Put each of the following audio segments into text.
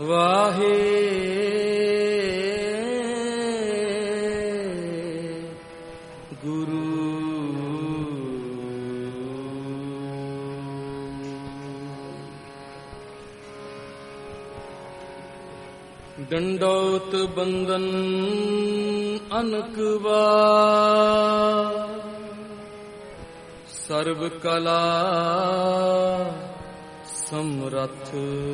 ਵਾਹੇ ਗੁਰੂ। ਡੰਡੌਤ ਬੰਦਨ ਅਨਕ ਵਾਰ, ਸਰਬ ਕਲਾ ਸਮਰੱਥ।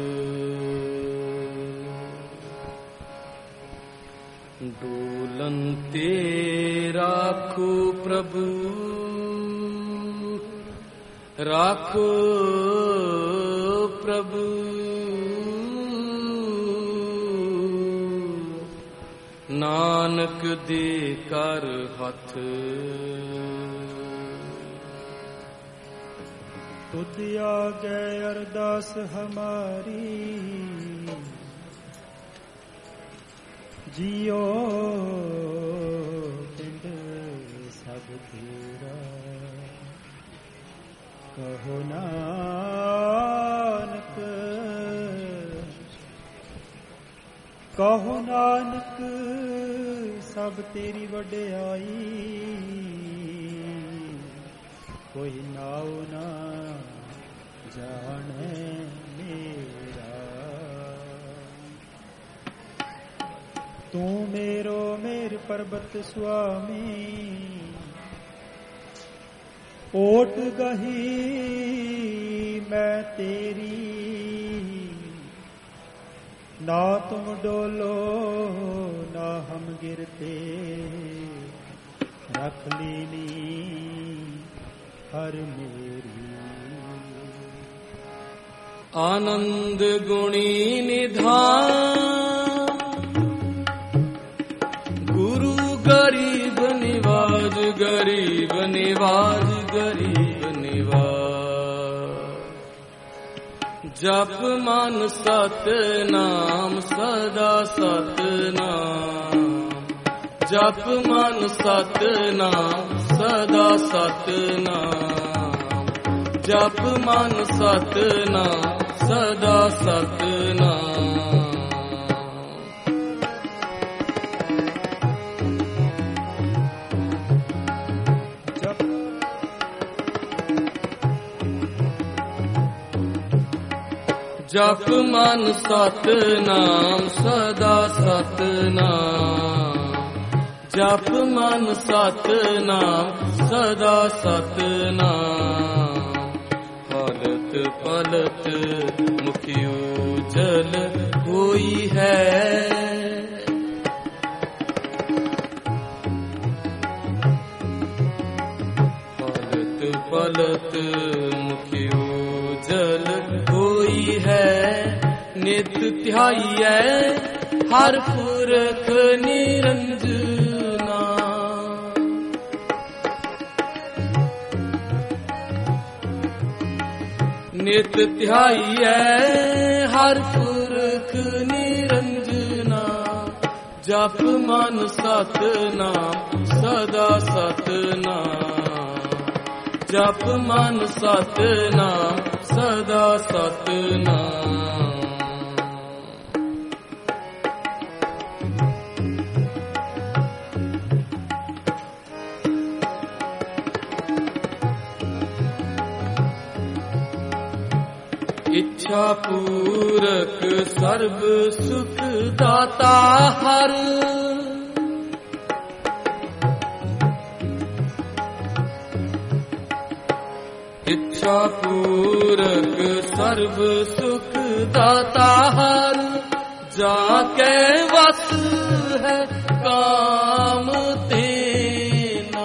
ਡੋਲਨ ਤੇ ਰਾਖੋ ਪ੍ਰਭੂ, ਰਾਖੋ ਪ੍ਰਭੂ। ਨਾਨਕ ਦੇ ਕਰ ਹੱਥ। ਤੁਧ ਆਗੇ ਅਰਦਾਸ ਹਮਾਰੀ, ਜਿਉ ਪਿੰਡ ਸਭ ਤੇਰਾ। ਕਹੋ ਨਾਨਕ, ਕਹੋ ਨਾਨਕ ਸਭ ਤੇਰੀ ਵਡਿਆਈ। ਕੋਈ ਨਾਉ ਨਾ ਜਾਣੈ ਮੇਰਾ। ਤੂੰ ਮੇਰੋ ਮੇਰ ਪਰਬਤ ਸੁਆਮੀ, ਓਟ ਗਹੀ ਮੈਂ ਤੇਰੀ। ਨਾ ਤੁਮ ਡੋਲੋ ਨਾ ਹਮ ਗਿਰਤੇ, ਰਖ ਲੀਨੀ ਹਰ ਮੇਰੀ। ਆਨੰਦ ਗੁਣੀ ਨਿਧਾਨ, ਗੁਰੂ ਗਰੀਬ ਨਿਵਾਜ, ਗਰੀਬ ਨਿਵਾਜ, ਗਰੀਬ ਨਿਵਾਜ। ਜਪ ਮਨ ਸਤਿਨਾਮ ਸਦਾ ਸਤਿਨਾਮ, ਜਪ ਮਨ ਸਤਿਨਾਮ ਸਦਾ ਸਤਿਨਾਮ, ਜਪ ਮਨ ਸਤਿਨਾਮ ਸਦਾ ਸਤਿਨਾਮ। ਜਪ ਮਨ ਸਤਿਨਾਮ ਸਦਾ ਸਤਿਨਾਮ, ਜਪ ਮਨ ਸਤਿਨਾਮ ਸਦਾ ਸਤਿਨਾਮ। ਹਲਤ ਪਲਤ ਮੁਖਿ ਉਜਲ ਹੋਈ ਹੈ, ਹਲਤ ਪਲਤ ਮੁਖਿ ਉਜਲ ਹੋਈ ਹੈ। ਨਿਤ ਧਿਆਈਐ ਹਰ ਪੁਰਖ ਨਿਰੰਜਨਾ, ਨਿਤ ਧਿਆਈਐ ਹਰ ਪੁਰਖ ਨਿਰੰਜਨਾ। ਜਪ ਮਨ ਸਤਿਨਾਮ ਸਦਾ ਸਤਿਨਾਮ, ਜਪ ਮਨ ਸਤਿਨਾਮ ਸਦਾ ਸਤਿਨਾਮ। ਇੱਛਾ ਪੂਰਕ ਸਰਬ ਸੁਖ ਦਾਤਾ ਹਰ, ਇੱਛਾ ਪੂਰਕ ਸਰਬ ਸੁਖ ਦਾਤਾ ਹਰ। ਜਾ ਕੇ ਵਸ ਹੈ ਕਾਮ ਤੇਨਾ,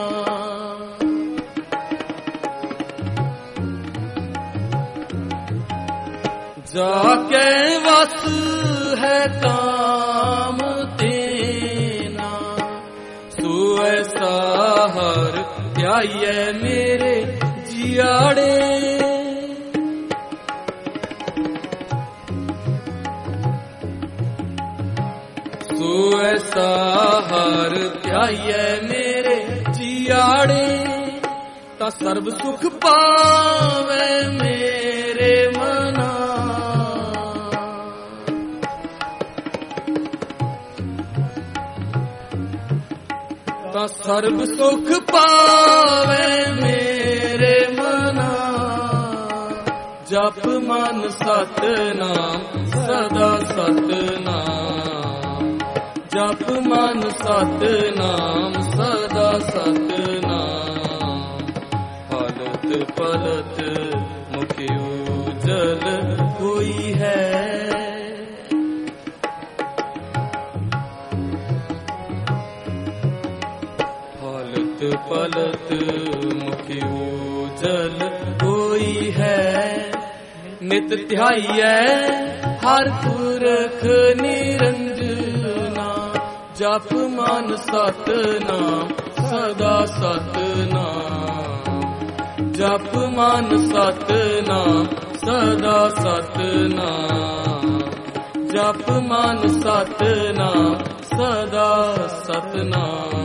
ਜਾ ਕੇ ਵਸ ਹੈ ਕਾਮ ਤੇਨਾ। ਸੋ ਐਸਾ ਹਰ ਧਿਆਈਐ ਮੇਰੇ ਜਿਆੜੇ, ਸੋ ਐਸਾ ਹਰ ਧਿਆਈਐ ਮੇਰੇ ਜਿਆੜੇ। ਤਾਂ ਸਰਬ ਸੁਖ ਪਾਵੇ ਮੇਰੇ ਮਨਾ, ਤਾਂ ਸਰਬ ਸੁਖ ਪਾਵੇ ਮੇਰੇ ਮਨਾ। ਜਪ ਮਨ ਸਤਿਨਾਮ ਸਦਾ ਸਤਿਨਾਮ। ਜਪ ਮਨ ਸਤਿਨਾਮ ਸਦਾ ਸਤਿਨਾਮ। ਹਲਤ ਪਲਤ ਮੁਖ ਉਜਲ ਹੋਈ ਹੈ। ਪਲਤ ਮੁਖ ਉਜਲ ਹੋਈ ਹੈ। ਨਿਤ ਧਿਆਈਐ ਹਰ ਪੁਰਖ ਨਿਰੰਜਨਾ। ਜਪ ਮਨ ਸਤਿਨਾਮ ਸਦਾ ਸਤਿਨਾਮ। ਜਪ ਮਨ ਸਤਿਨਾਮ ਸਦਾ ਸਤਿਨਾਮ। ਜਪ ਮਨ ਸਤਿਨਾਮ ਸਦਾ ਸਤਿਨਾਮ।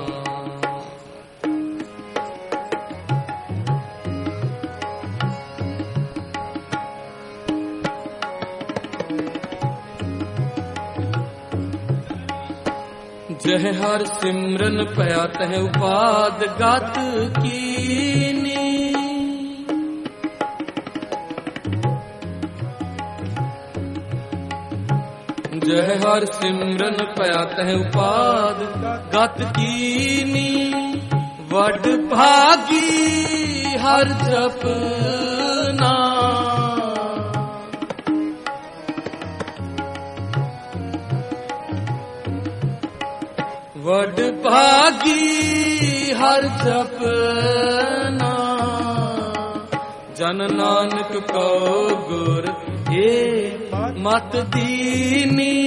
ਜਹ ਹਰ ਸਿਮਰਨ ਭਇਆ ਤਹ ਉਪਾਦ ਗਤ ਕੀਨੀ। ਜਹ ਹਰ ਸਿਮਰਨ ਭਇਆ ਤਹ ਉਪਾਦ ਗਤ ਕੀਨੀ। ਵੱਡ ਭਾਗੀ ਹਰ ਜਪਨਾ। ਵੱਡ ਭਾਗੀ ਹਰ ਜਪਨਾ। ਜਨ ਨਾਨਕ ਕਉ ਗੁਰ ਏ ਮਤ ਦੀਨੀ।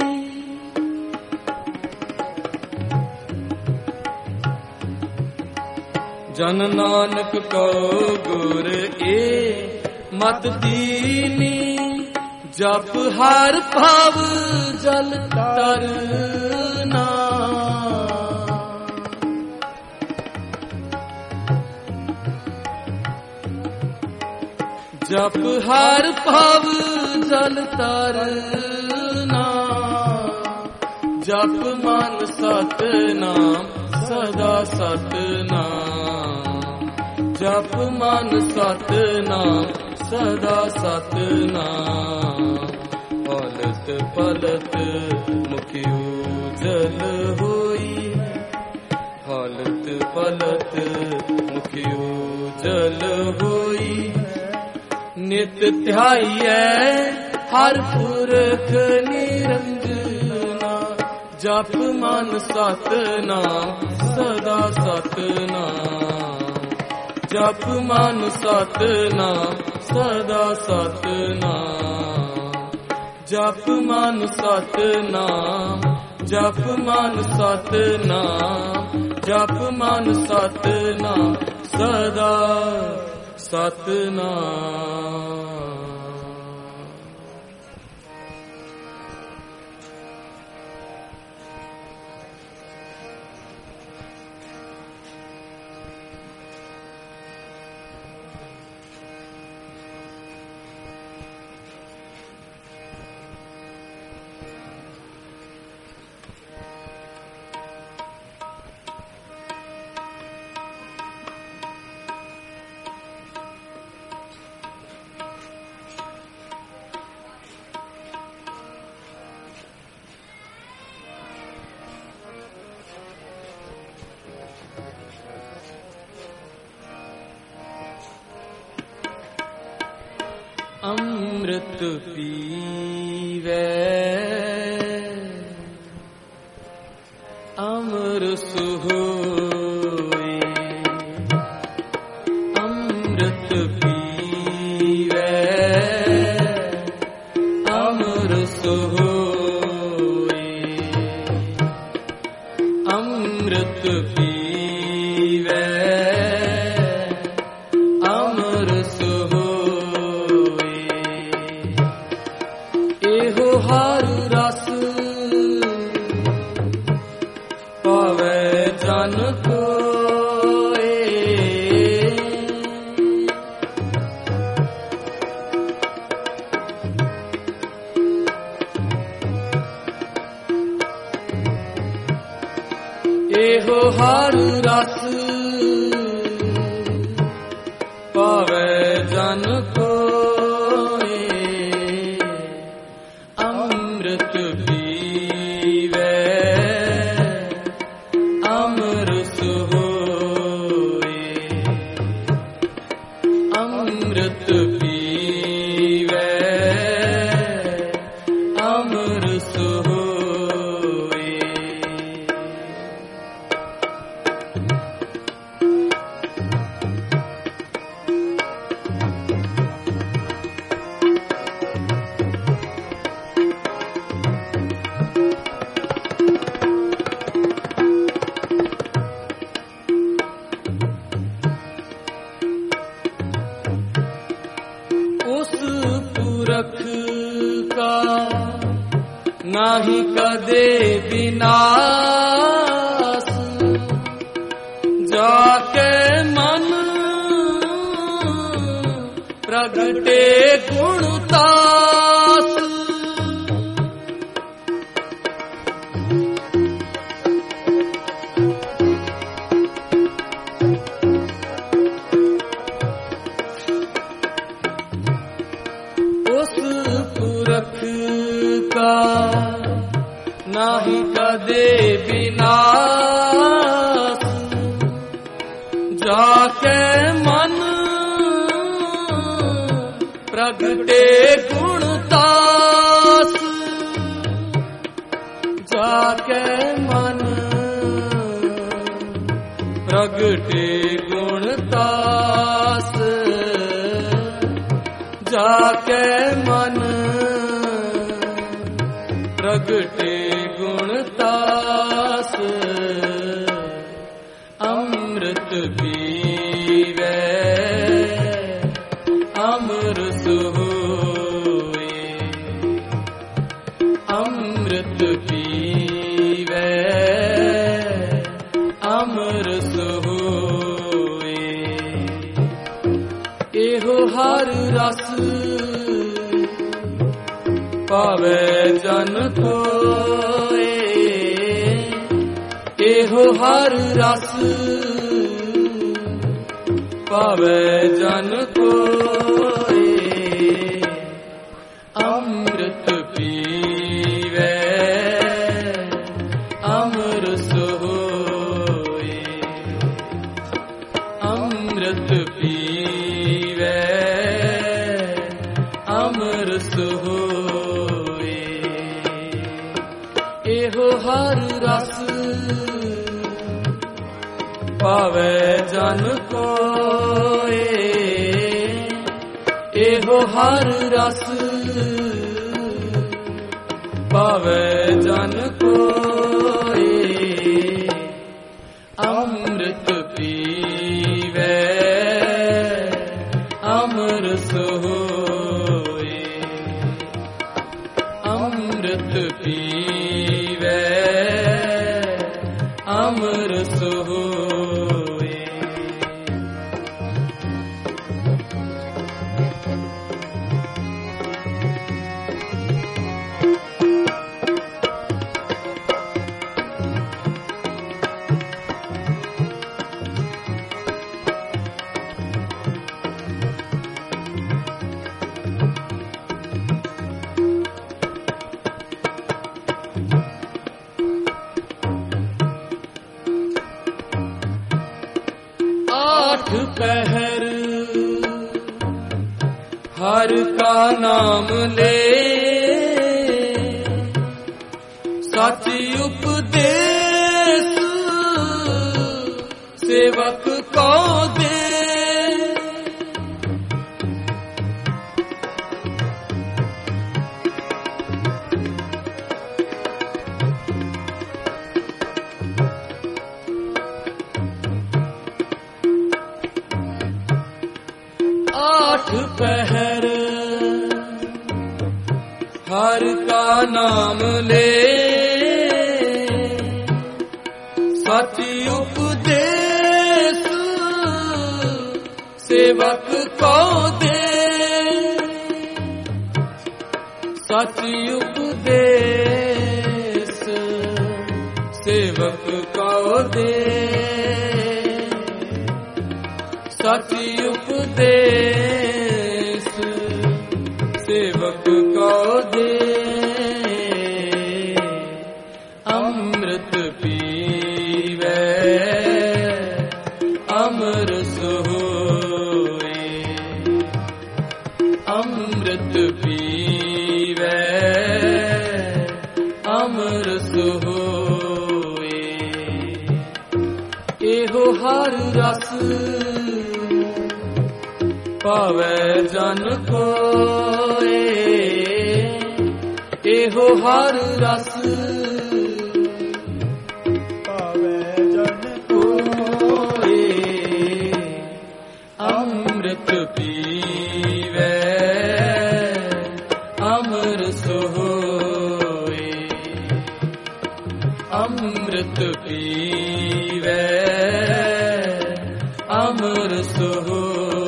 ਜਨ ਨਾਨਕ ਕਉ ਗੁਰ ਏ ਮਤ ਦੀਨੀ। ਜਪ ਹਰ ਭਵ ਜਲ ਤਰਨਾ। ਜਪ ਹਰ ਭਵ ਜਲ ਤਰਨਾ। ਜਪ ਮਨ ਸਤਿਨਾਮ ਸਦਾ ਸਤਿਨਾਮ। ਜਪ ਮਨ ਸਤਿਨਾਮ ਸਦਾ ਸਤਿਨਾਮ। ਪਲਤ ਪਲਤ ਮੁਖ ਉਜਲ ਹੋਈ। ਪਲਤ ਪਲਤ ਮੁਖ ਉਜਲ ਹੋਈ। ਨਿਤ ਧਿਆਈਐ ਹਰ ਪੁਰਖ ਨਿਰੰਜਨਾ। ਜਪ ਮਨ ਸਤਿਨਾਮ ਸਦਾ ਸਤਿਨਾਮ। ਜਪ ਮਨ ਸਤਿਨਾਮ ਸਦਾ ਸਤਿਨਾਮ। ਜਪ ਮਨ ਸਤਿਨਾਮ। ਜਪ ਮਨ ਸਤਿਨਾਮ। ਜਪ ਮਨ ਸਤਿਨਾਮ ਸਦਾ ਸਤਿਨਾਮ। ਅੰਮ੍ਰਿਤ ਪੀਵੇ ਅਮਰ ਸੁਹੋਏ। ਅੰਮ੍ਰਿਤ ਪੀਵੇ ਅਮਰ ਸੁਹੋਏ। ਅੰਮ੍ਰਿਤ ਪੀਵੇ ਅਮਰ ਹਰ ਰਸ ਪਾਵੇ ਜਨ ਕੋਏ। ਇਹੋ हर रस पावे जन कोए, अमृत पीवे अमर सोए, अमृत पीवे अमर सोए। उस पुरख का नाही कदे विनाश, जाके मन प्रगटे गुणतास। उस पुरख का नाही कदे विनाश, जाके मन प्रगटे गुणतास, जाके मन प्रगटे गुणतास, जाके मन प्रगटे गुणतास। अमृत पीवे अमर सोए, अमृत पीवे अमर सोए। एहो हर रस पावे जन कोए, एहो हर रस पावे जन कोए, अमृत पीवे अमर सोए, अमृत पीवे अमर सोए। एहो हर रस पावे जन कोए, एहो हर रस पावे जन कोए, अमृत पीवे अमर सोए, अमृत पीवे अमर सोए। आठ पहर हर का नाम ले, सच उपदेश सेवक को दे। आठ पहर हर का नाम ले, सच उपदेश सेवक को दे, सच उपदेश सेवक सेवक को दे सच उपदेश, सेवक को दे अमृत पीवे अमर सोए, अमृत पीवे अमर सोए। एहो हर रस पावे जन कोए, एहो हर रस पावे जन कोए, अमृत पीवे अमर सोए, अमृत पीवे अमर सोए।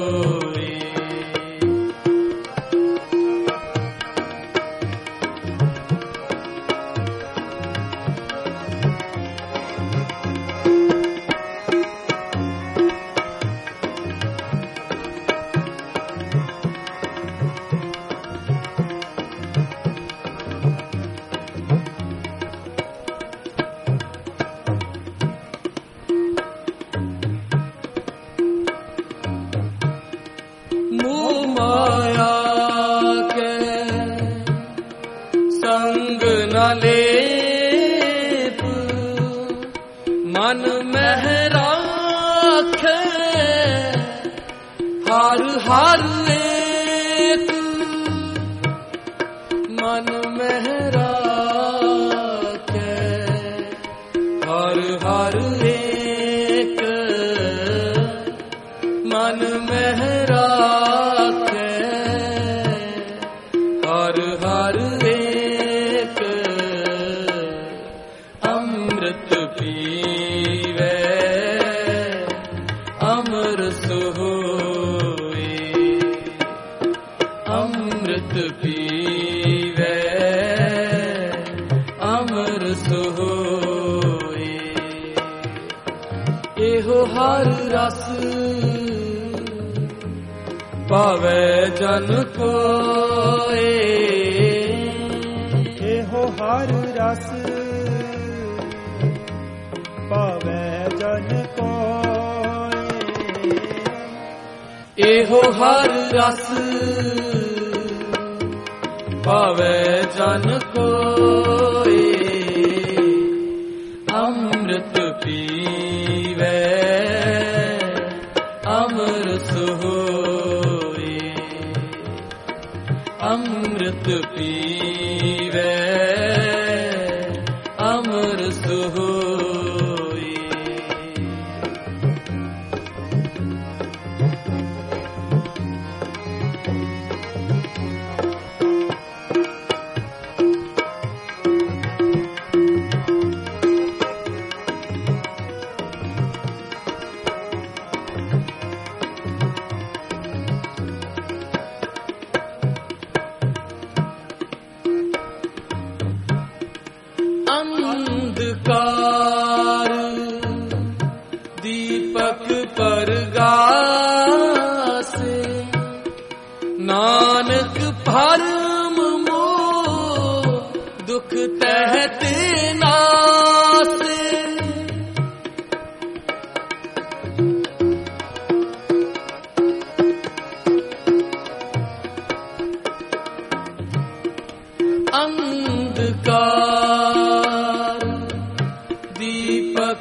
माया के संग न लेप, मन में राखे हर हर एक, मन में राखे हर हर एक, मन में राखे हर हर एक, अमृत पीवे अमर सोए, अमृत पीवे अमर सोए। एहो हर रस पावे जन कोए, एहो हर रस पावे जन कोए, एहो हर रस पावे जन कोए, अमृत पीवे अमर सोए, अमृत पीवे अमर सोए। अंधकार दीपक परगासे, नानक भरम मोह दुख तहते नासे, अंधकार दीपक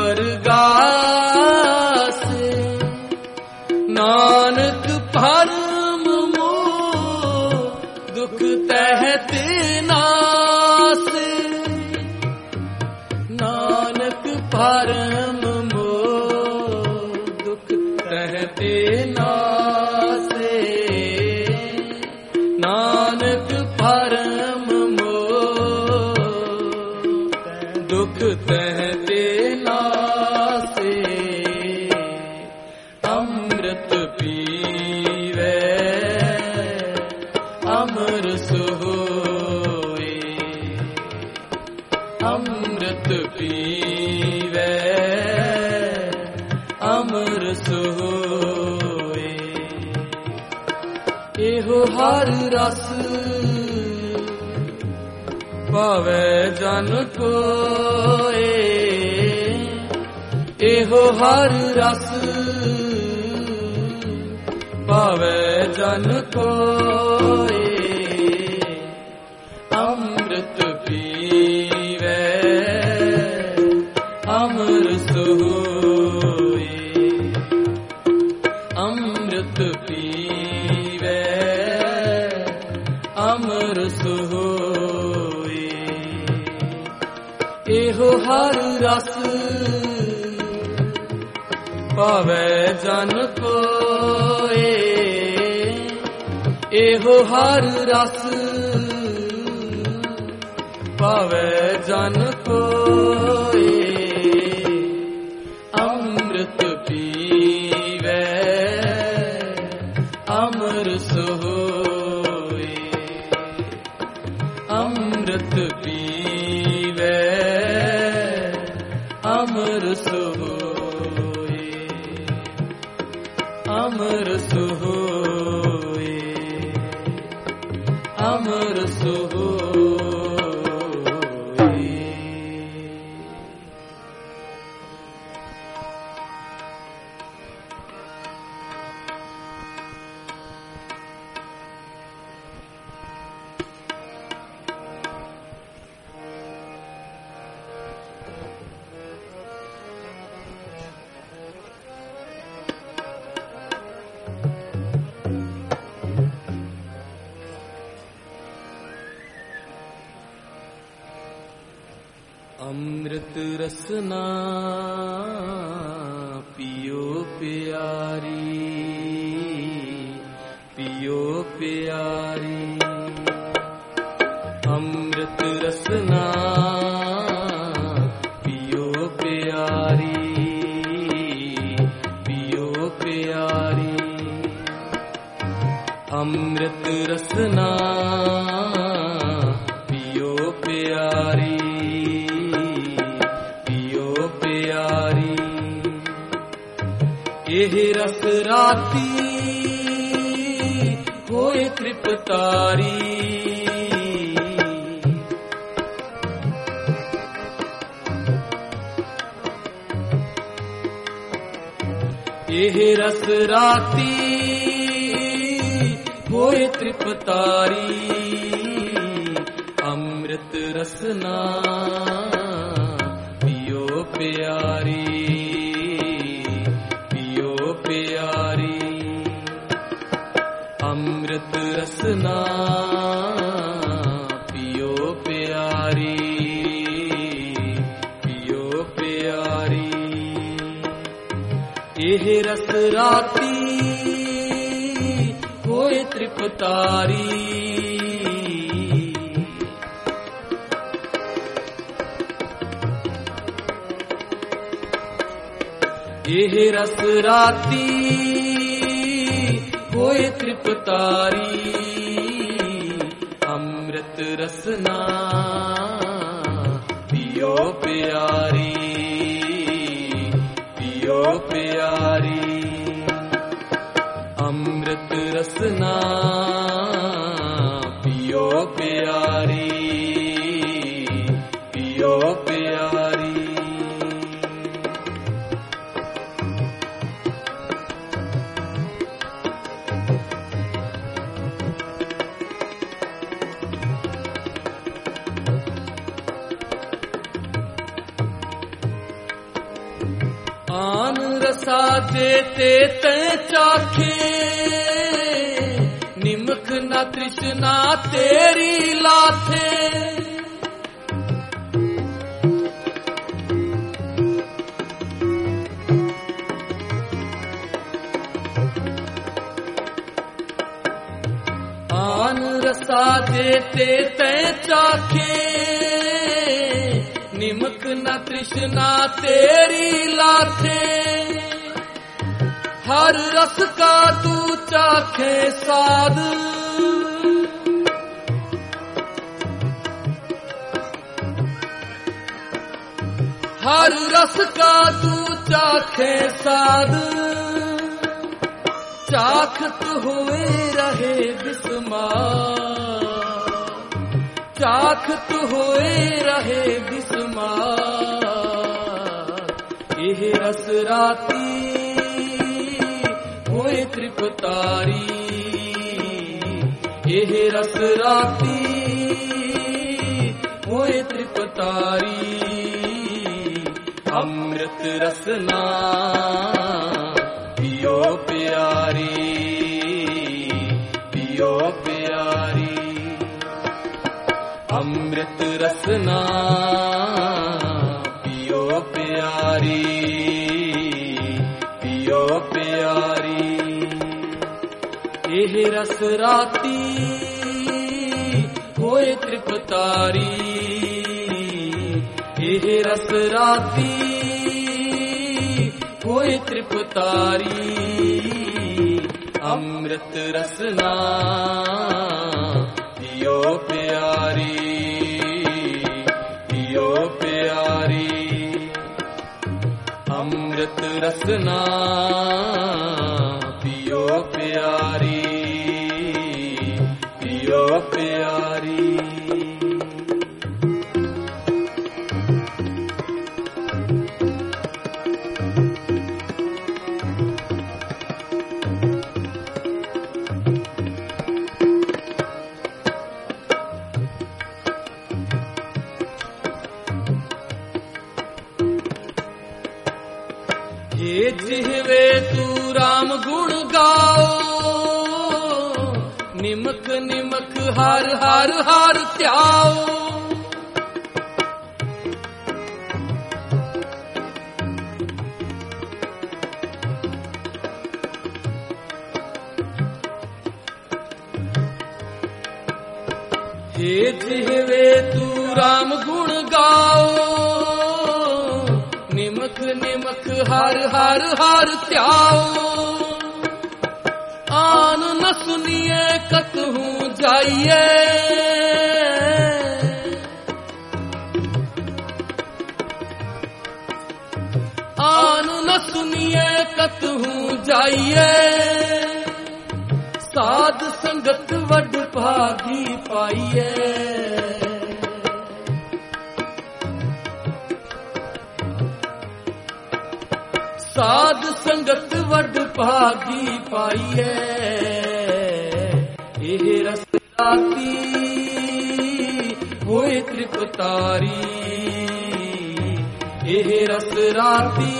परगासे, नानक भरम मोह दुख तहते नासे, नानक भरम मोह दुख तहते नासे, नानक भरम दुख तहते नासे, अमृत पीवे अमर सोए, अमृत पीवे ਇਹੋ ਹਰ ਰਸ ਭਾਵੈ ਜਨ ਕੋਏ, ਇਹੋ ਹਰ ਰਸ ਭਾਵੈ ਜਨ ਕੋਏ। ਅੰਮ੍ਰਿਤ ਪੀਵੈ ਅੰਮ੍ਰਿਤ ਹੋਏ, ਅੰਮ੍ਰਿਤ ਪੀਵੈ ਅੰਮ੍ਰਿਤ ਹੋਏ। ਇਹੋ ਹਰ ਰਸ ਭਾਵੈ ਜਨ ਕੋਏ, ਇਹੋ ਹਰ ਰਸ ਭਾਵੈ ਜਨ ਕੋਏ। ਅੰਮ੍ਰਿਤ ਪੀਵੈ ਅੰਮ੍ਰਿਤ ਹੋਏ, ਅੰਮ੍ਰਿਤ ਪੀਵੈ ਅੰਮ੍ਰਿਤ ਹੋਏ, ਅੰਮ੍ਰਿਤ ਹੋਏ, ਅੰਮ੍ਰਿਤ ਹੋਏ। ਅੰਮ੍ਰਿਤ ਰਸਨਾ ਪੀਓ ਪਿਆਰੀ, ਪੀਓ ਪਿਆਰੀ। ਅੰਮ੍ਰਿਤ ਰਸਨਾ ਪੀਓ ਪਿਆਰੀ, ਪੀਓ ਪਿਆਰੀ। ਅੰਮ੍ਰਿਤ ਰਸਨਾ ਪੀਓ ਪਿਆਰੀ, ਇਹ ਰਸ ਰਾਤੀ ਹੋਏ ਤ੍ਰਿਪਤਾਰੀ। ਇਹ ਰਸ ਰਾਤੀ ਹੋਏ ਤ੍ਰਿਪਤਾਰੀ। ਅੰਮ੍ਰਿਤ ਰਸਨਾ ਪੀਓ ਪਿਆਰੀ, ਪਿਆਰੀ। ਅੰਮ੍ਰਿਤ ਰਸਨਾ ਪੀਓ ਪਿਆਰੀ, ਪੀਓ ਪਿਆਰੀ। ਇਹ ਰਸ ਰਾਤੀ ਹੋਏ ਤ੍ਰਿਪਤਾਰੀ। ਇਹ ਰਸ ਰਾਤੀ ਹੋਏ ਤ੍ਰਿਪਤਾਰੀ। ਅੰਮ੍ਰਿਤ ਰਸਨਾ ਪੀਓ ਪਿਆਰੀ, ਪੀਓ ਪਿਆਰੀ। ਅੰਮ੍ਰਿਤ ਰਸਨਾ ਪੀਓ ਪਿਆਰੀ, ਪੀਓ ਪਿਆਰੀ। ਆਨ ਰਸਾ ਦੇਤੇ ਤੈ ਚਾਖੇ, ਨਿਮਖ ਨਾ ਤ੍ਰਿਸ਼ਨਾ ਤੇਰੀ ਲਾਥੇ। ਆਨ ਰਸਾ ਦੇਤੇ ਤੈ ਚਾਖੇ, ਨਿਮਕ ਨਾ ਤ੍ਰਿਸ਼ਨਾ ਤੇਰੀ ਲਾਥੇ। ਹਰ ਰਸ ਕਾ ਤੂ ਚਾਖੇ ਸਾਧ, ਹਰ ਰਸ ਕਾ ਤੂ ਚਾਖੇ ਸਾਧ। चाखत हुए रहे बिस्मार, चाखत हुए रहे बिस्मार। एह रस राती होए त्रिपतारी, एह रस राती होए त्रिपतारी। अमृत रसना पियो प्यारी, पियो प्यारी। अमृत रसना पियो प्यारी, पियो प्यारी। एह रस राती होए त्रिपतारी, एह रस राती होए त्रिपतारी। अमृत रसना पियो प्यारी, पियो प्यारी। अमृत रसना पियो प्यारी, पियो प्यारी। ये जिहवे तू राम गुण गाओ, निमक निमक हर हर हर त्याओ। हे जिहवे तू राम गुण गाओ, निमक निमक हर हर हर त्याओ। आन न सुनिए कतहूँ जाइए, आन न सुनिए कतहूँ जाइए। साध संगत वड भागी पाइए, साध संगत वड भागी पाइए। एह रस राती होए त्रिपतारी, एह रस राती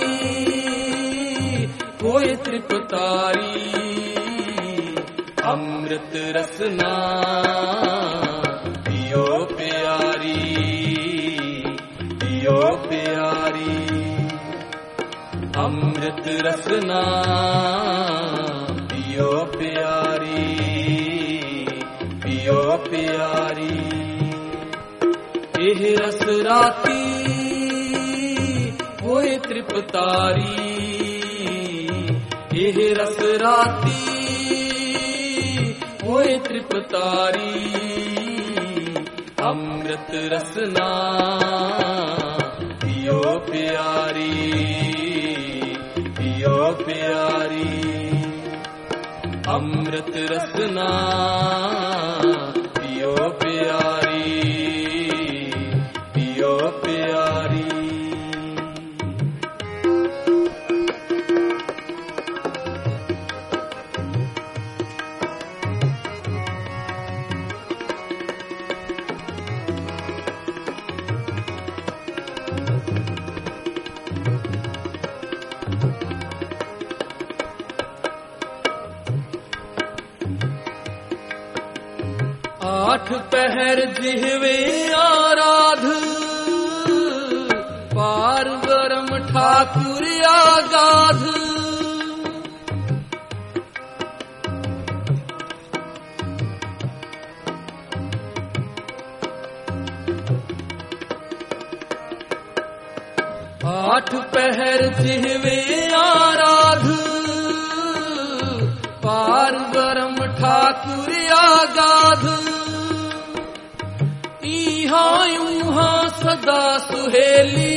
होए त्रिपतारी। अमृत रसना पियो प्यारी, पियो प्यारी। अमृत रसना पियो प्यारी, पियो प्यारी। एह रस राती होए त्रिपतारी, एह रस राती होए त्रिपतारी। अमृत रसना पियो प्यारी, पियो प्यारी। अमृत रसना पियो प्यारी, पियो प्यारी। आठ पहर जिहवे आराध, पार गरम ठाकुर आगाध। आठ पहर जिहवे आराध, पार गरम ठाकुर आगाध। इहाँ उहाँ सदा सुहेली,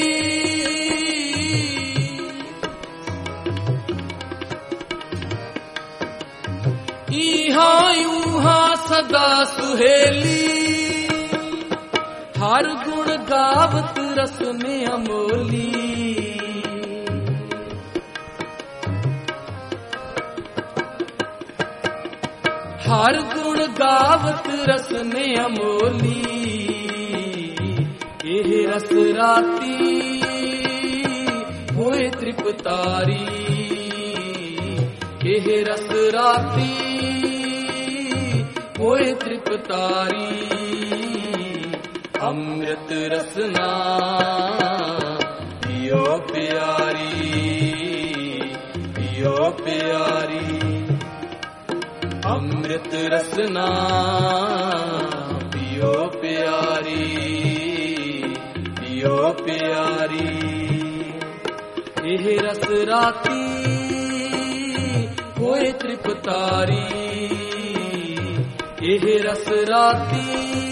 सुहेली, हर गुण गावत रस में अमोली। हर गुण गावत रस में अमोली, एह रस राती होए त्रिपतारी। एह रस राती होए त्रिपतारी, अमृत रसना पियो प्यारी, पियो प्यारी। अमृत रसना पियो प्यारी, पियो प्यारी। एह रस राती होए त्रिपतारी, एह रस राती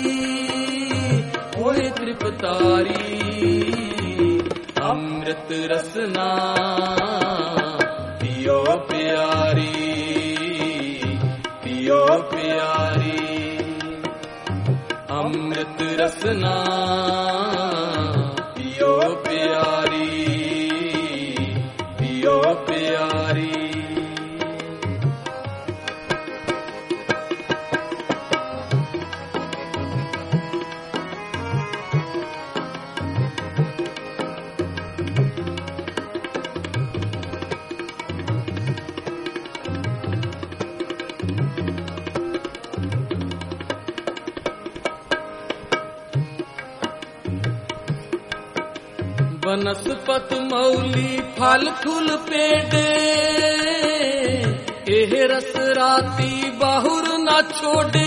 होए त्रिपतारी, अमृत रसना पियो प्यारी, पियो प्यारी। अमृत रसना पियो प्यारी, पियो प्यारी। बनस्पत मौली फल फूल पेड़े, एह रस राती बाहुर न छोड़े।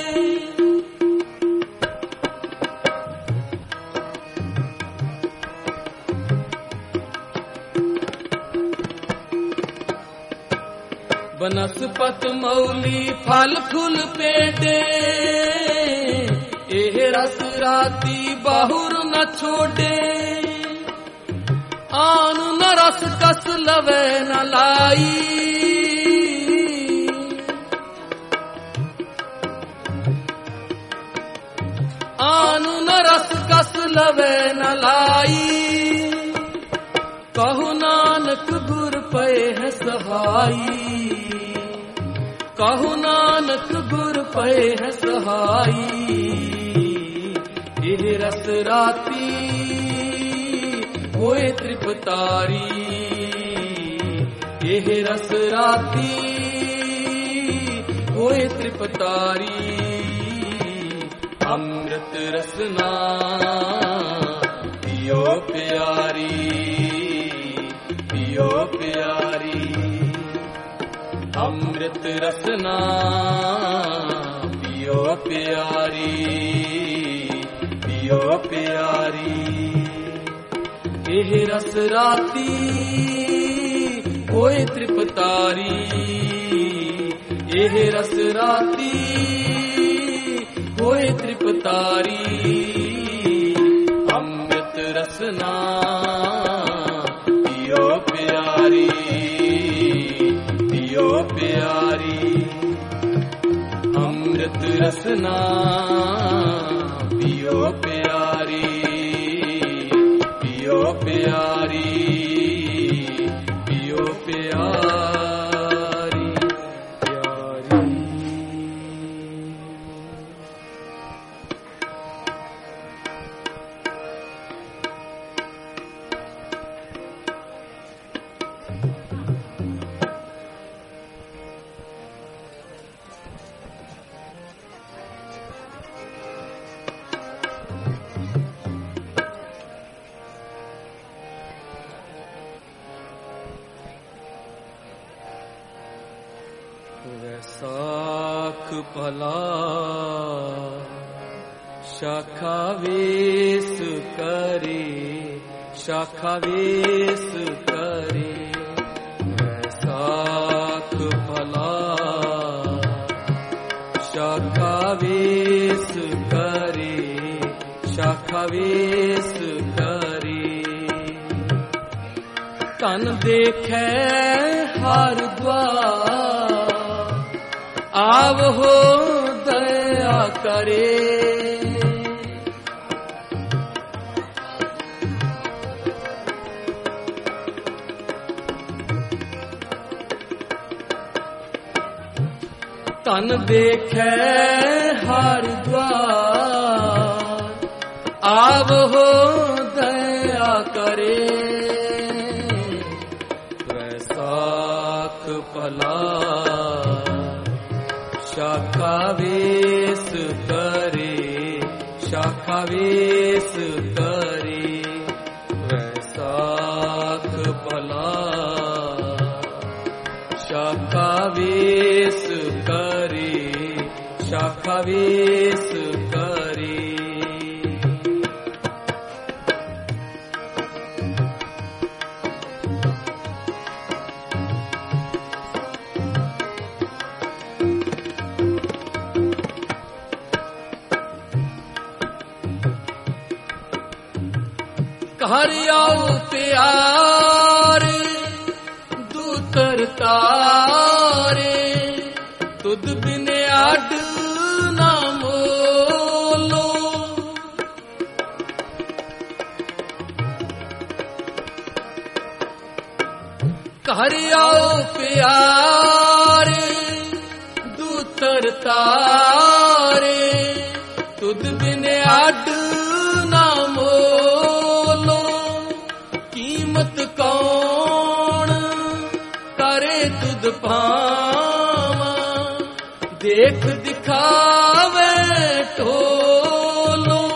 बनस्पत मौली फल फूल पेड़े, एह रस राती बाहुर न छोड़े। आन न रस कस लवे न लाई, आन न रस कस लवे न लाई। कहु नानक गुर पे है सहाई, कहु नानक गुर पे है सहाई। एह रस राती होए त्रिपतारी, एह रस राती होए त्रिपतारी, अमृत रसना पियो प्यारी, पियो प्यारी। अमृत रसना पियो प्यारी, पियो प्यारी। एह रस राती होए त्रिपतारी, एह रस राती होए त्रिपतारी, अमृत रसना पियो प्यारी, पियो प्यारी। अमृत रसना पियो प्यारी, पियो प्यारी, पियो प्यारी, प्यारी। वैसाख भला शाखा वेश करे, शाखा वेश करे। वैसाख भला शाखा वेश करे, शाखा वेश करे। तन देखे हर द्वार, आव हो दया करे। तन देखे हर द्वार, आव हो दया करे। वैसाख पला शाखा वेश करे, शाखा वेश करे। वैसाख पला शाखा वेश करे, शाखा वेश करे। घर आओ प्यारे दूतर तारे, तुद बिन आड ना मोलो। घर आओ प्यारे दूतर तारे, तुद बिन आड ना मोलो। कीमत कौन करे तुद पावा, देख दिखावे टोलो।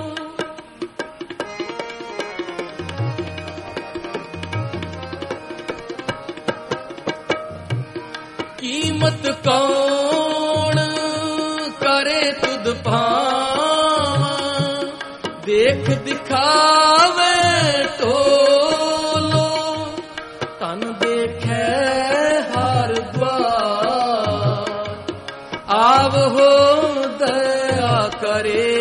कीमत कौन करे तुद पावा, देख दिखावे टोलो। तन देखे हर द्वार, आव हो दया करे।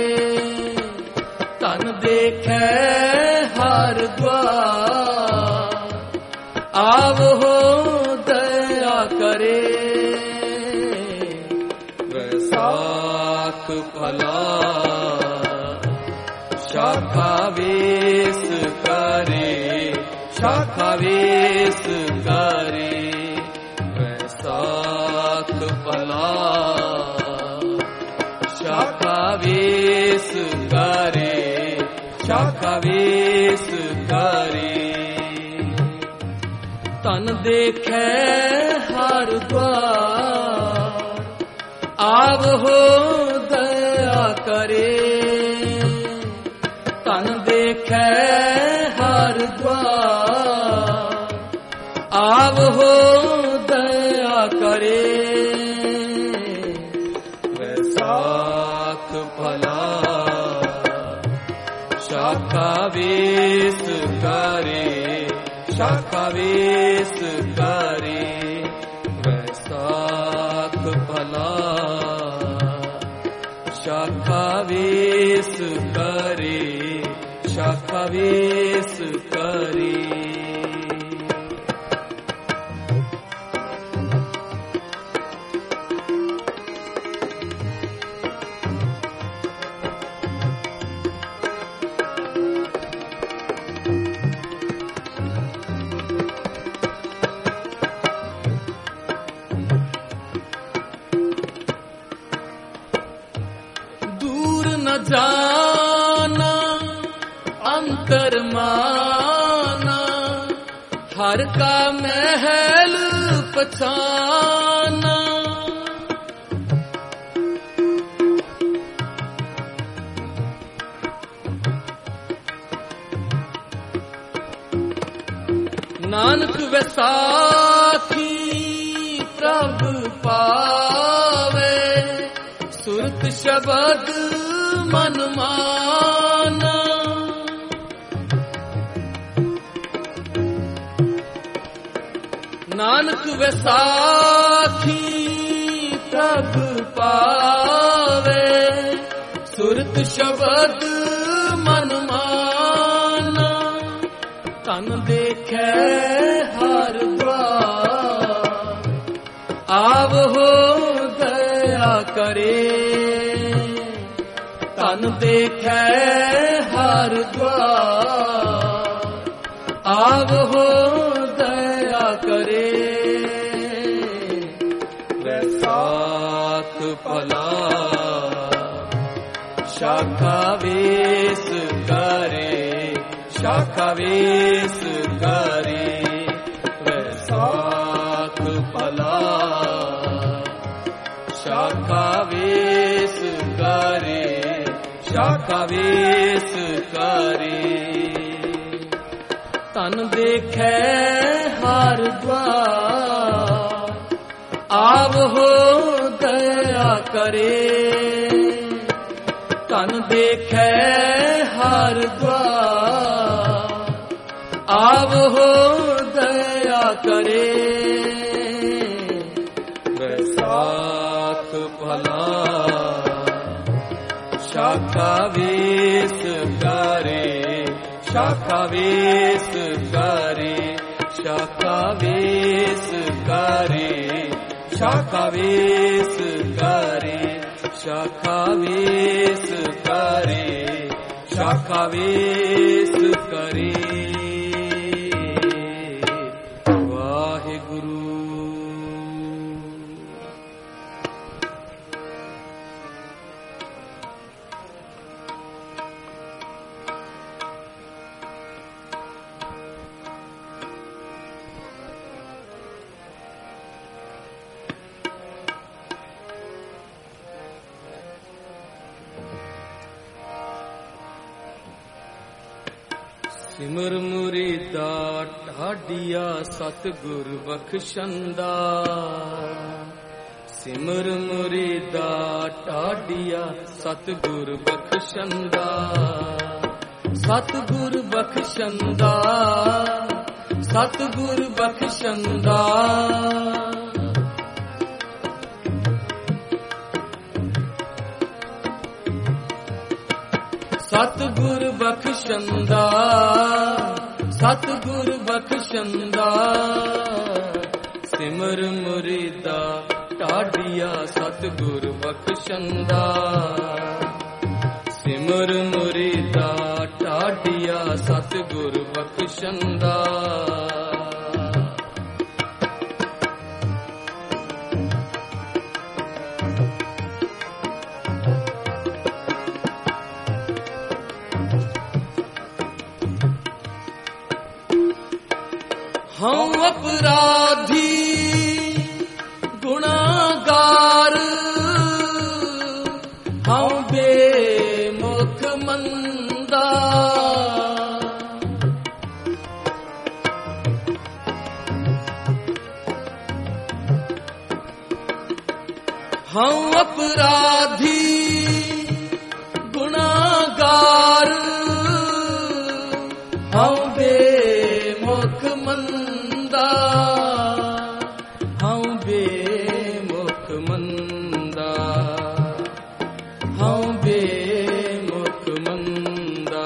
तन देखे हर द्वार, आव हो दया करे। वैसाख पला शाखा वेश करे, शाखा वेश करे। वैसाख पला शाखा वेश करे, शाखा वेश करे। तन देखे हर द्वार, आव हो दया करे। तन देखे हर द्वार, आव हो दया करे। वैसाख पला शाखा वेश करे, शाखा वेश करे। वैसाख पला शाखा वेश करे, शाखा वेश करे। दूर न जाना अंतर माना, हर का महल पछाना। नानक वैसाखी प्रभु पावे, सुरत शब्द मन माना। नानक वैसाखी प्रभु पावे, सुरत शब्द मन माना। तन देखे हर द्वार, आव हो दया करे। ਤਨ ਦੇਖੈ ਹਰ ਦੁਆਰ, ਆਵੋ ਦਇਆ ਕਰੇ। ਵੈਸਾਖ ਭਲਾ ਸ਼ਾਖਾ ਵੇਸ ਕਰੇ, ਸ਼ਾਖਾ ਵੇਸ ਕਰੇ। ਵੈਸਾਖ ਭਲਾ ਸ਼ਾਖਾ ਵੇਸ ਕਰੇ, ਸ਼ਾਖਾ ਵੇਸ ਕਰੇ। ਤਨ ਦੇਖੈ ਹਰ ਦੁਆਰ, ਆਵੋ ਦਇਆ ਕਰੇ। ਤਨ ਦੇਖੈ ਹਰ ਦੁਆਰ, ਆਵੋ ਦਇਆ ਕਰੇ। ਵੈਸਾਖ ਭਲਾ ਸ਼ਾਖਾ ਵੇਸ ਕਰੇ, ਸ਼ਾਖਾ ਵੇਸ ਕਰੇ, ਸ਼ਾਖਾ ਵੇਸ ਕਰੇ, ਸ਼ਾਖਾ ਵੇਸ ਕਰੇ, ਸ਼ਾਖਾ ਵੇਸ ਕਰੇ, ਸ਼ਾਖਾ ਵੇਸ ਕਰੇ। ਵਾਹਿਗੁਰੂ। ਸਿਮਰ ਮੁਰੀਦਾ ਢਾਡੀਆ ਸਤਿਗੁਰ ਬਖਸ਼ੰਦਾ, ਸਿਮਰ ਮੁਰੀਦਾ ਢਾਡੀਆ ਸਤਿਗੁਰ ਬਖਸ਼ੰਦਾ, ਸਤਿਗੁਰ ਬਖਸ਼ੰਦਾ, ਸਤਿਗੁਰ ਬਖਸ਼ੰਦਾ। ਸਤਿਗੁਰ ਬਖਸ਼ੰਦਾ, ਸਤਿਗੁਰ ਬਖਸ਼ੰਦਾ। ਸਿਮਰ ਮੁਰੀਦਾ ਢਾਡੀਆ ਸਤਿਗੁਰ ਬਖਸ਼ੰਦਾ, ਸਿਮਰ ਮੁਰੀਦਾ ਢਾਡੀਆ ਸਤਿਗੁਰ ਬਖਸ਼ੰਦਾ। ਹਉ ਅਪਰਾਧੀ ਗੁਨਾਹਗਾਰ, ਹਉ ਬੇਮੁਖ ਮੰਦਾ। ਹਉ ਅਪਰਾਧੀ ਗੁਨਾਹਗਾਰ, ਹਉ ਬੇਮੁਖ ਮੰਦਾ, ਹਉ ਬੇਮੁਖ ਮੰਦਾ, ਹਉ ਬੇਮੁਖ ਮੰਦਾ।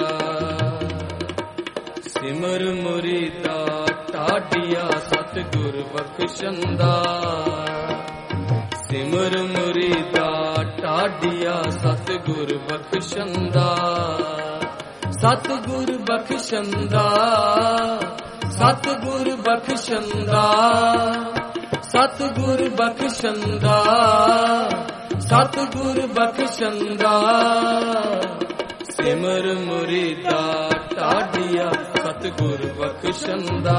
ਸਿਮਰ ਮੁਰੀਦਾ ਢਾਡੀਆ ਸਤਿਗੁਰ ਬਖਸ਼ੰਦਾ, ਸਿਮਰ ਮੁਰੀਦਾ ਢਾਡੀਆ ਸਤਿਗੁਰ ਬਖਸ਼ੰਦਾ, ਸਤਿਗੁਰ ਬਖਸ਼ੰਦਾ, ਸਤਿਗੁਰ ਬਖਸ਼ੰਦਾ, ਸਤਿਗੁਰ ਬਖਸ਼ੰਦਾ, ਸਤਿਗੁਰ ਬਖਸ਼ੰਦਾ। ਸਿਮਰ ਮੁਰੀਦਾ ਢਾਡੀਆ ਸਤਿਗੁਰ ਬਖਸ਼ੰਦਾ,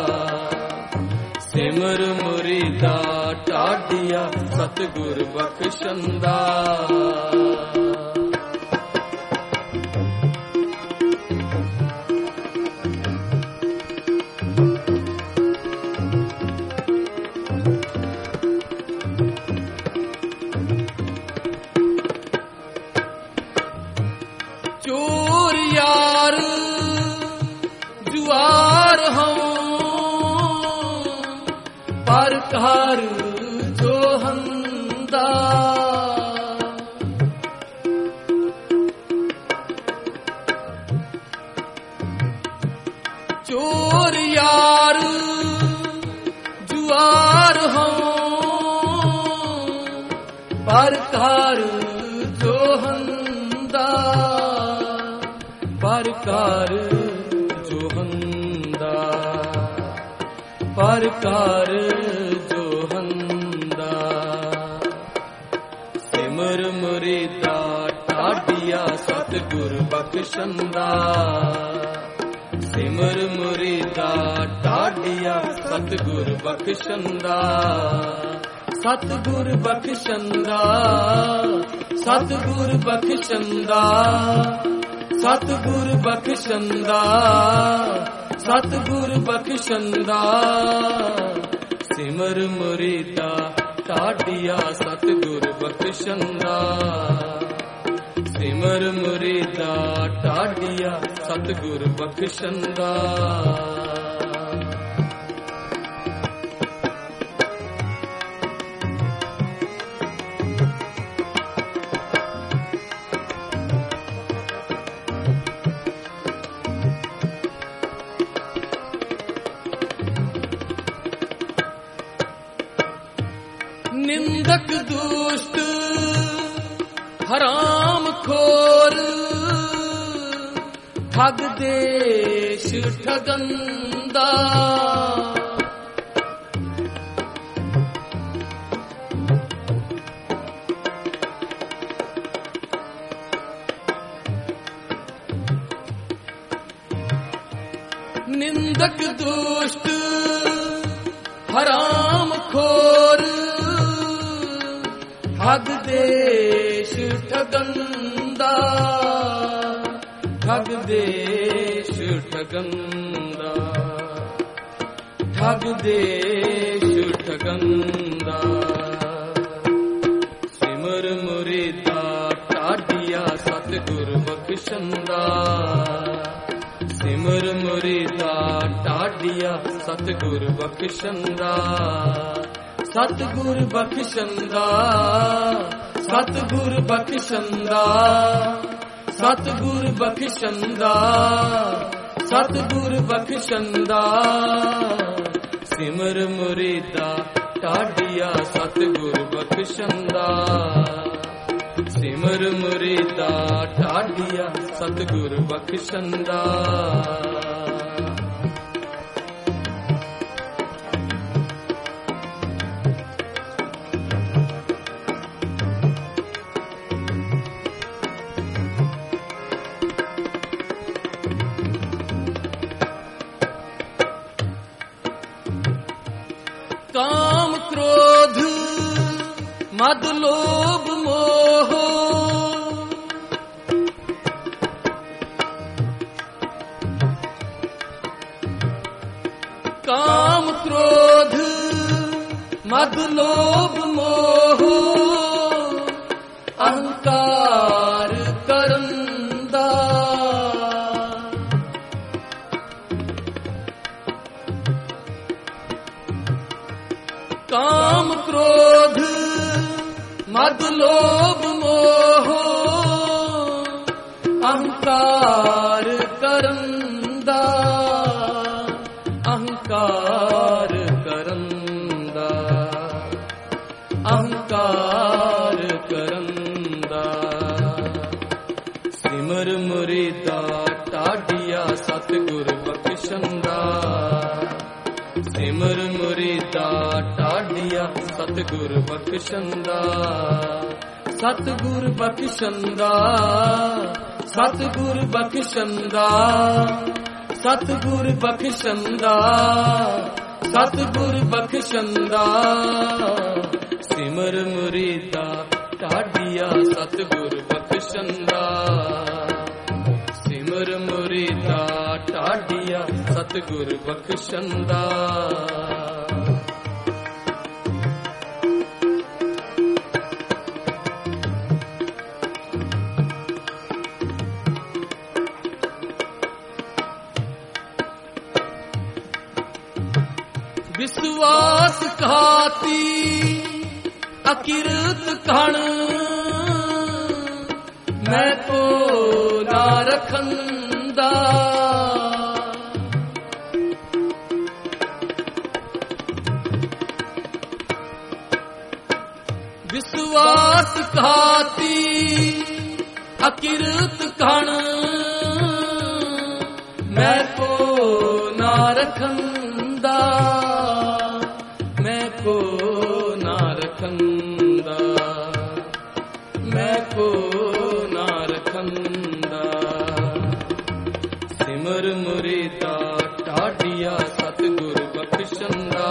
ਸਿਮਰ ਮੁਰੀਦਾ ਢਾਡੀਆ ਸਤਿਗੁਰ ਬਖਸ਼ੰਦਾ। ਚੋਰ ਯਾਰ ਜੁਆਰ ਹਉ, ਪਰ ਘਰ ਜੋ ਹੰਦਾ। ਚੋਰ ਯਾਰ ਜੁਆਰ ਹਉ, ਪਰ ਘਰ ਜੋ ਹੰਦਾ। ਕਰ ਜੋ ਹੰਦਾ, ਪਰ ਕਰ ਜੋ ਹੰਦਾ। ਸਿਮਰ ਮੁਰੀਦਾ ਢਾਡੀਆ ਸਤਿਗੁਰ ਬਖਸ਼ੰਦਾ, ਸਿਮਰ ਮੁਰੀਦਾ ਢਾਡੀਆ ਸਤਿਗੁਰ ਬਖਸ਼ੰਦਾ, ਸਤਿਗੁਰ ਬਖਸ਼ੰਦਾ, ਸਤਿਗੁਰ ਬਖਸ਼ੰਦਾ, ਸਤਿਗੁਰ ਬਖਸ਼ੰਦਾ, ਸਤਿਗੁਰ ਬਖਸ਼ੰਦਾ। ਸਿਮਰ ਮੁਰੀਦਾ ਢਾਡੀਆ ਸਤਿਗੁਰ ਬਖਸ਼ੰਦਾ, ਸਿਮਰ ਮੁਰੀਦਾ ਢਾਡੀਆ ਸਤਿਗੁਰ ਬਖਸ਼ੰਦਾ। ਨਿੰਦਕ ਦੁਸ਼ਟ ਹਰਾਮ ਖੋਰ, ਠੱਗ ਦੇਸ਼ ਠਗੰਦਾ। ਨਿੰਦਕ ਦੁਸ਼ਟ ਹਰਾਮ ਖੋਰ, ਠੱਗ ਦੇਸ਼ ਠਗੰਦਾ, ਠੱਗ ਦੇਸ਼ ਠਗੰਦਾ, ਠੱਗ ਦੇਸ਼ ਠਗੰਦਾ। ਸਿਮਰ ਮੁਰੀਦਾ ਢਾਡੀਆ ਸਤਿਗੁਰ ਬਖਸ਼ੰਦਾ, ਸਿਮਰ ਮੁਰੀਦਾ ਢਾਡੀਆ ਸਤਿਗੁਰ ਬਖਸ਼ੰਦਾ, ਸਤਿਗੁਰ ਬਖਸ਼ੰਦਾ, ਸਤਿਗੁਰ ਬਖਸ਼ੰਦਾ, ਸਤਿਗੁਰ ਬਖਸ਼ੰਦਾ, ਸਤਿਗੁਰ ਬਖਸ਼ੰਦਾ। ਸਿਮਰ ਮੁਰੀਦਾ ਢਾਡੀਆ ਸਤਿਗੁਰ ਬਖਸ਼ੰਦਾ, ਸਿਮਰ ਮੁਰੀਦਾ ਢਾਡੀਆ ਸਤਿਗੁਰ ਬਖਸ਼ੰਦਾ। ਕਾਮ ਕ੍ਰੋਧ ਮਦ ਲੋਭ ਮੋਹ, ਕਾਮ ਕ੍ਰੋਧ ਮਦ ਲੋਭ ਮੋਹ, ਅਹੰਕਾਰ ਕਰੰਦਾ। ਕਾਮ ਕ੍ਰੋਧ ਮਦ ਲੋਭ ਮੋਹ, ਅਹੰਕਾਰ ਕਰੰਦਾ, ਅਹੰਕਾਰ ਕਰੰਦਾ, ਅਹੰਕਾਰ ਕਰੰਦਾ। ਸਿਮਰ ਮੁਰੀਦਾ ਢਾਡੀਆ ਸਤਿਗੁਰ ਬਖਸ਼ੰਦਾ, ਸਿਮਰ ਮੁਰੀਦਾ ਢਾਡੀਆ ਸਤਿਗੁਰ ਬਖਸ਼ੰਦਾ, ਸਤਿਗੁਰ ਬਖਸ਼ੰਦਾ, ਸਤਿਗੁਰ ਬਖਸ਼ੰਦਾ, ਸਤਿਗੁਰ ਬਖਸ਼ੰਦਾ, ਸਤਿਗੁਰ ਬਖਸ਼ੰਦਾ। ਸਿਮਰ ਮੁਰੀਦਾ ਢਾਡੀਆ ਸਤਿਗੁਰ ਬਖਸ਼ੰਦਾ, ਸਿਮਰ ਮੁਰੀਦਾ ਢਾਡੀਆ ਸਤਿਗੁਰ ਬਖਸ਼ੰਦਾ। ਵਿਸ਼ਵਾਸ ਘਾਤੀ ਅਕਿਰਤ ਕਣ, ਮੈਂ ਕੋ ਨਾ ਰਖੰਦਾ। ਵਿਸ਼ਵਾਸ ਘਾਤੀ ਅਕਿਰਤ ਕਣ, ਮੈਂ ਕੋ ਨਾ ਰਖੰਦਾ, ਮੈਂ ਕੋ ਨਾ ਰਖੰਦਾ, ਮੈਂ ਕੋ ਨਾ ਰਖੰਦਾ। ਸਿਮਰ ਮੁਰੀਦਾ ਢਾਡੀਆ ਸਤਿਗੁਰ ਬਖਸ਼ੰਦਾ,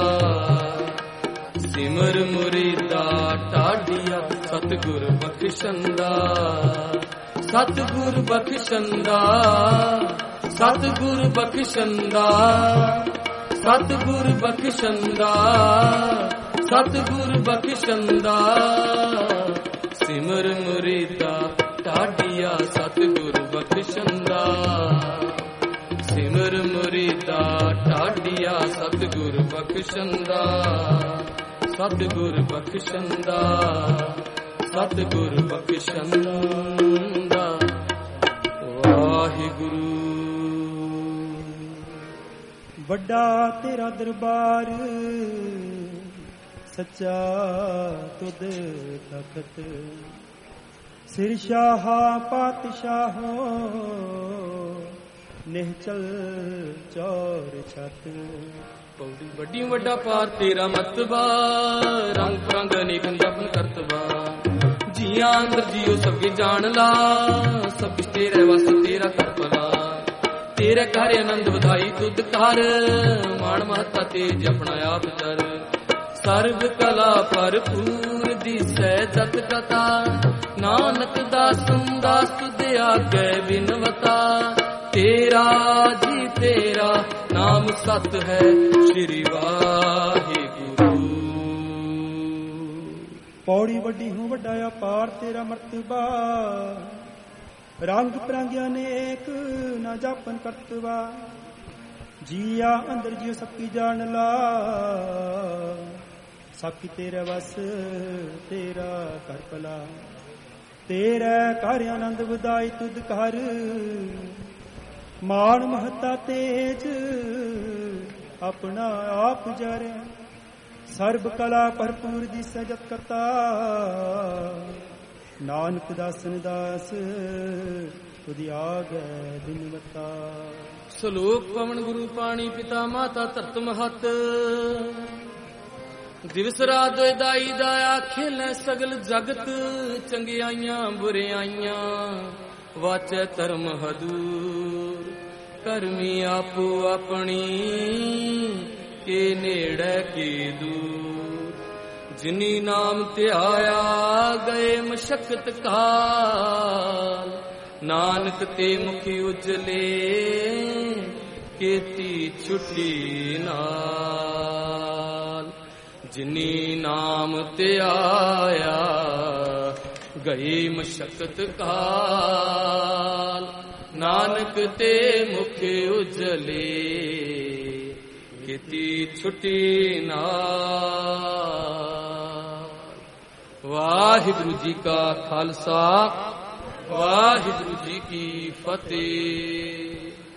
ਸਿਮਰ ਮੁਰੀਦਾ ਢਾਡੀਆ ਸਤਿਗੁਰ ਬਖਸ਼ੰਦਾ, ਸਤਿਗੁਰ ਬਖਸ਼ੰਦਾ, ਸਤਿਗੁਰ ਬਖਸ਼ੰਦਾ, ਸਤਿਗੁਰ ਬਖਸ਼ੰਦਾ, ਸਤਿਗੁਰ ਬਖਸ਼ੰਦਾ। ਸਿਮਰ ਮੁਰੀਦਾ ਢਾਡੀਆ ਸਤਿਗੁਰ ਬਖਸ਼ੰਦਾ, ਸਿਮਰ ਮੁਰੀਦਾ ਢਾਡੀਆ ਸਤਿਗੁਰ ਬਖਸ਼ੰਦਾ, ਸਤਿਗੁਰ ਬਖਸ਼ੰਦਾ, ਸਤਿਗੁਰ ਬਖਸ਼ੰਦਾ। ਵਾਹਿਗੁਰੂ। ਵੱਡਾ ਤੇਰਾ ਦਰਬਾਰ ਸੱਚਾ ਤੁਧ ਤਖਤ, ਸਿਰ ਸ਼ਾਹਾਂ ਪਾਤਸ਼ਾਹੋ ਨਿਹਚਲ ਚੌਰ ਛਤ। ਪੌੜੀ ਵੱਡੀ ਵੱਡਾ ਪਾਰ ਤੇਰਾ ਮਤਬਾ, ਰੰਗ ਰੰਗ ਅਨੇਕ ਜਪਨ ਕਰਤਬਾ। ਜੀਆਂ ਅੰਦਰ ਜੀਓ ਸਭ ਕੀ ਜਾਣ ਲਾ, ਸਭ ਕੁਛ ਤੇਰੇ ਵਸ ਤੇਰਾ ਕਰ ਭਲਾ। ਤੇਰੇ ਘਰ ਆਨੰਦ ਵਧਾਈ ਤੁਧ ਕਰ, ਮਾਣ ਮਹਤਾ ਤੇਜ ਆਪਣਾ ਆਪ ਕਰ। ਸਰਬ ਕਲਾ ਭਰਪੂਰ ਦਿਸੈ ਜਤ ਕਥਾ, ਨਾਨਕ ਦਾਸਨ ਦਾਸ ਤੁਧ ਆਗੇ ਬਿਨਵਤਾ। ਤੇਰਾ ਜੀ ਤੇਰਾ ਨਾਮ ਸਤ ਹੈ, ਸ਼੍ਰੀ ਵਾਹਿਗੁਰੂ। ਪੌੜੀ ਵੱਡੀ ਹੂੰ ਵੱਡਾ ਅਪਾਰ ਤੇਰਾ ਮਰਤਬਾ, ਰੰਗ ਪਰਾਂਗਿਆ ਨੇਕ ਨਾ ਜਾਪਨ ਕਰਤਵਾ। ਜੀਆ ਅੰਦਰ ਜੀਉ ਸਭ ਕੀ ਜਾਣ ਲਾ, ਸਭ ਕੀ ਤੇਰੇ ਵਸ ਤੇਰਾ ਕਰ ਭਲਾ। ਤੇਰੇ ਘਰ ਆਨੰਦ ਵਧਾਈ ਤੁਧ ਕਰ, ਮਾਣ ਮਹਤਾ ਤੇਜ ਆਪਣਾ ਆਪ ਜਾਰੇ। ਸਰਬ ਕਲਾ ਭਰਪੂਰ ਦੀ ਸਜਤ ਕਰਤਾ, ਨਾਨਕ ਦਾਸਨ ਦਾਸ ਤੁਧ ਆਗੇ ਬਿਨਵਤਾ। ਸ਼ਲੋਕ ਪਵਨ ਗੁਰੂ ਪਾਣੀ ਪਿਤਾ ਮਾਤਾ ਧਰਤ ਮਹਤ, ਦਿਵਸ ਰਾਤ ਦੋਇ ਦਾਈ ਦਾ ਆਖੇ ਲੈ ਸਗਲ ਜਗਤ। ਚੰਗਿਆਈਆਂ ਬੁਰਿਆਈਆਂ ਵਾਚੈ ਧਰਮ ਹਦੂਰ, ਕਰਮੀ ਆਪੋ ਆਪਣੀ ਕੇ ਨੇੜੇ ਕੀ ਦੂਰ। ਜਿਨੀ ਨਾਮ ਧਿਆਇਆ ਗਏ ਮਸ਼ਕਤ ਕਾਲ, ਨਾਨਕ ਤੇ ਮੁਖੀ ਉਜਲੇ ਕੀਤੀ ਛੁੱਟੀ ਨਾਲ। ਜਿਨੀ ਨਾਮ ਧਿਆਇਆ ਗਈ ਮਸ਼ਕਤ ਕਾਲ, ਨਾਨਕ ਤੇ ਮੁਖ ਉਜਲੇ ਕੀਤੀ ਛੁੱਟੀ ਨਾਲ। ਵਾਹਿਗੁਰੂ ਜੀ ਕਾ ਖਾਲਸਾ, ਵਾਹਿਗੁਰੂ ਜੀ ਕੀ ਫਤਿਹ।